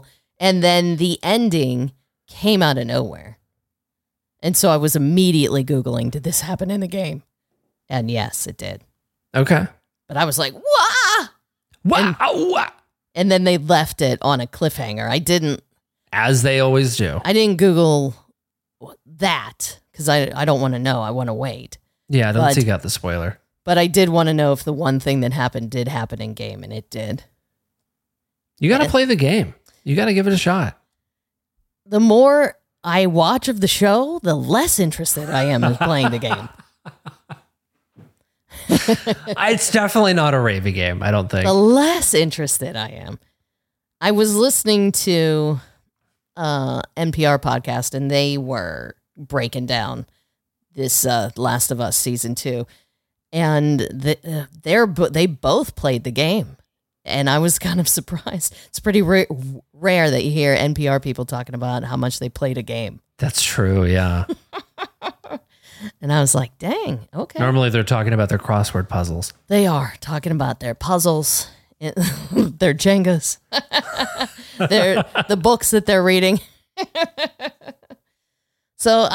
And then the ending came out of nowhere. And so I was immediately Googling, did this happen in the game? And yes, it did. Okay. But I was like, wah! Wow. And then they left it on a cliffhanger. As they always do. I didn't Google that because I don't want to know. I want to wait. Yeah, I don't seek out the spoiler. But I did want to know if the one thing that happened did happen in game, and it did. You got to play the game. You got to give it a shot. The more I watch of the show, the less interested I am in playing the game. It's definitely not a Ravy game, I don't think. The less interested I am. I was listening to NPR podcast, and they were breaking down this Last of Us season 2, and they both played the game, and I was kind of surprised. It's pretty rare that you hear NPR people talking about how much they played a game. That's true, yeah. And I was like, dang, okay. Normally they're talking about their crossword puzzles. They are talking about their puzzles, their Jengas, the books that they're reading. So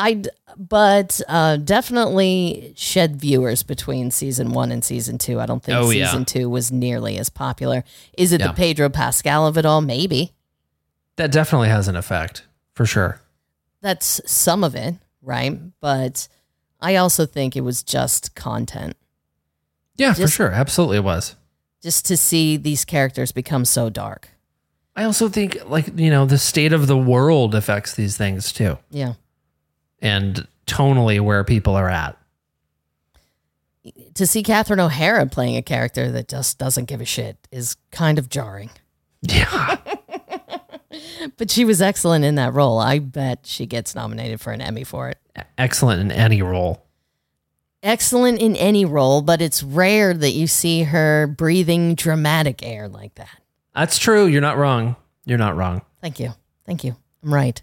definitely shed viewers between season 1 and season 2. I don't think season 2 was nearly as popular. Is it the Pedro Pascal of it all? Maybe. That definitely has an effect, for sure. That's some of it, right? But I also think it was just content. Yeah, for sure. Absolutely it was. Just to see these characters become so dark. I also think, the state of the world affects these things too. Yeah. And tonally where people are at. To see Catherine O'Hara playing a character that just doesn't give a shit is kind of jarring. Yeah. But she was excellent in that role. I bet she gets nominated for an Emmy for it. Excellent in any role. Excellent in any role, but it's rare that you see her breathing dramatic air like that. That's true. You're not wrong. You're not wrong. Thank you. I'm right.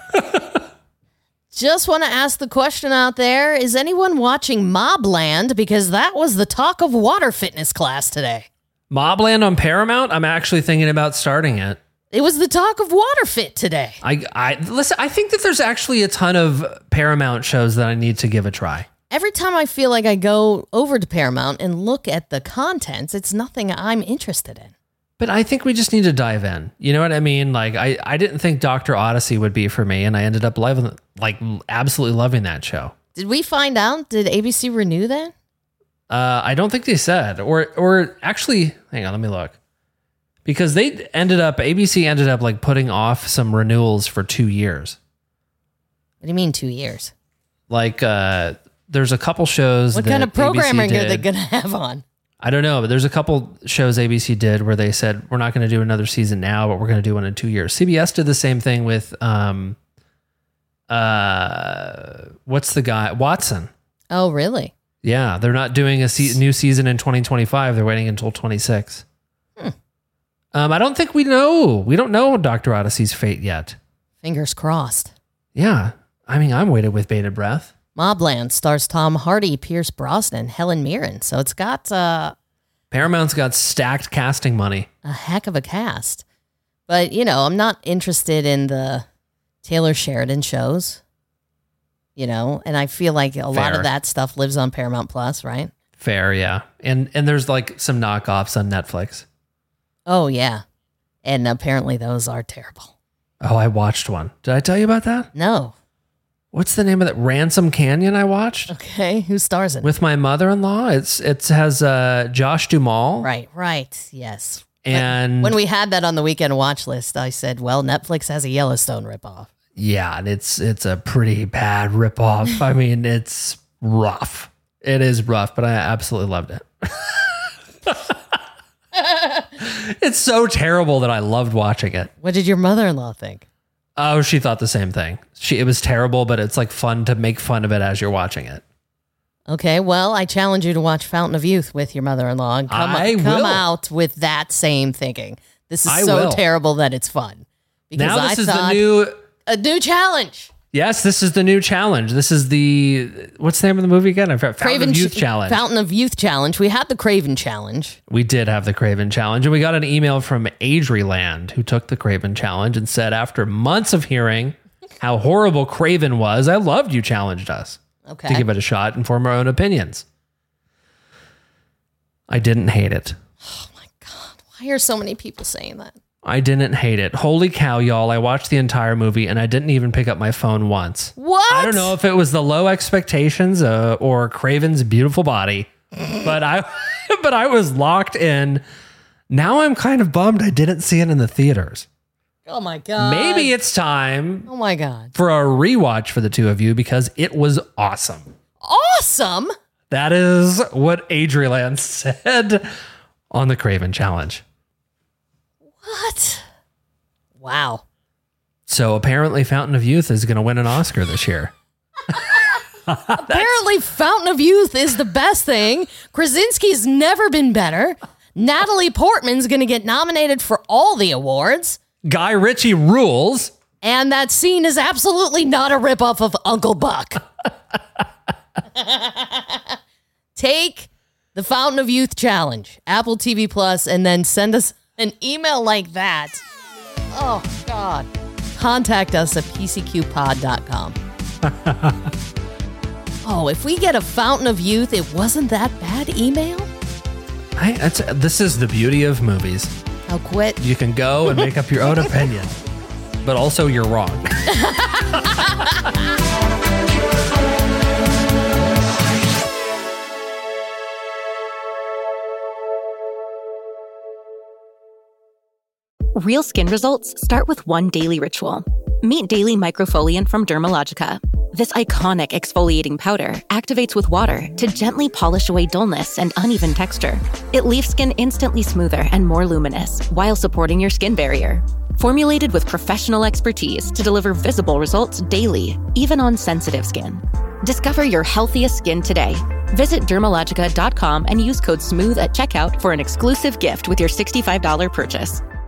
Just want to ask the question out there, is anyone watching Mobland? Because that was the talk of water fitness class today. Mobland on Paramount? I'm actually thinking about starting it. It was the talk of water fit today. Listen, I think that there's actually a ton of Paramount shows that I need to give a try. Every time I feel like I go over to Paramount and look at the contents, it's nothing I'm interested in. But I think we just need to dive in. You know what I mean? Like, I didn't think Dr. Odyssey would be for me, and I ended up absolutely loving that show. Did we find out? Did ABC renew that? I don't think they said. Or actually, hang on, let me look. Because ABC ended up putting off some renewals for 2 years. What do you mean 2 years? There's a couple shows. What kind of programming are they going to have on? I don't know, but there's a couple shows ABC did where they said, we're not going to do another season now, but we're going to do one in 2 years. CBS did the same thing with, what's the guy? Watson. Oh, really? Yeah, they're not doing a new season in 2025. They're waiting until 26. I don't think we know. We don't know Dr. Odyssey's fate yet. Fingers crossed. Yeah. I mean, I'm waiting with bated breath. Mobland stars Tom Hardy, Pierce Brosnan, Helen Mirren. So it's got Paramount's got stacked casting money. A heck of a cast. But, I'm not interested in the Taylor Sheridan shows. And I feel like a lot of that stuff lives on Paramount Plus, right? Fair, yeah. And there's some knockoffs on Netflix. Oh, yeah. And apparently those are terrible. Oh, I watched one. Did I tell you about that? No. What's the name of that? Ransom Canyon I watched? Okay. Who stars in it? With my mother-in-law. It has Josh Duhamel. Right. Yes. And when we had that on the weekend watch list, I said, well, Netflix has a Yellowstone ripoff. Yeah, and it's a pretty bad ripoff. I mean, it's rough. It is rough, but I absolutely loved it. It's so terrible that I loved watching it. What did your mother-in-law think? Oh, she thought the same thing. It was terrible, but it's fun to make fun of it as you're watching it. Okay, well, I challenge you to watch Fountain of Youth with your mother-in-law and come out with that same thinking. This is so terrible that it's fun. Because now this is the new a new challenge. Yes, this is the new challenge. This is the, what's the name of the movie again? Fountain of Youth Challenge. Fountain of Youth Challenge. We had the Craven Challenge. We did have the Craven Challenge, and we got an email from Adriland, who took the Craven Challenge and said, after months of hearing how horrible Craven was, I loved you challenged us to give it a shot and form our own opinions. I didn't hate it. Oh my God. Why are so many people saying that? I didn't hate it. Holy cow, y'all. I watched the entire movie and I didn't even pick up my phone once. What? I don't know if it was the low expectations or Craven's beautiful body, but I was locked in. Now I'm kind of bummed I didn't see it in the theaters. Oh my God. Maybe it's time Oh my God. for a rewatch for the two of you because it was awesome. Awesome. That is what Adriland said on the Craven Challenge. What? Wow. So apparently Fountain of Youth is going to win an Oscar this year. Apparently Fountain of Youth is the best thing. Krasinski's never been better. Natalie Portman's going to get nominated for all the awards. Guy Ritchie rules. And that scene is absolutely not a ripoff of Uncle Buck. Take the Fountain of Youth Challenge, Apple TV Plus, and then send us an email like that. Oh, God. Contact us at pcqpod.com. Oh, if we get a Fountain of Youth, it wasn't that bad email? This is the beauty of movies. I'll quit. You can go and make up your own opinion, but also you're wrong. Real skin results start with one daily ritual. Meet Daily Microfoliant from Dermalogica. This iconic exfoliating powder activates with water to gently polish away dullness and uneven texture. It leaves skin instantly smoother and more luminous while supporting your skin barrier. Formulated with professional expertise to deliver visible results daily, even on sensitive skin. Discover your healthiest skin today. Visit Dermalogica.com and use code SMOOTH at checkout for an exclusive gift with your $65 purchase.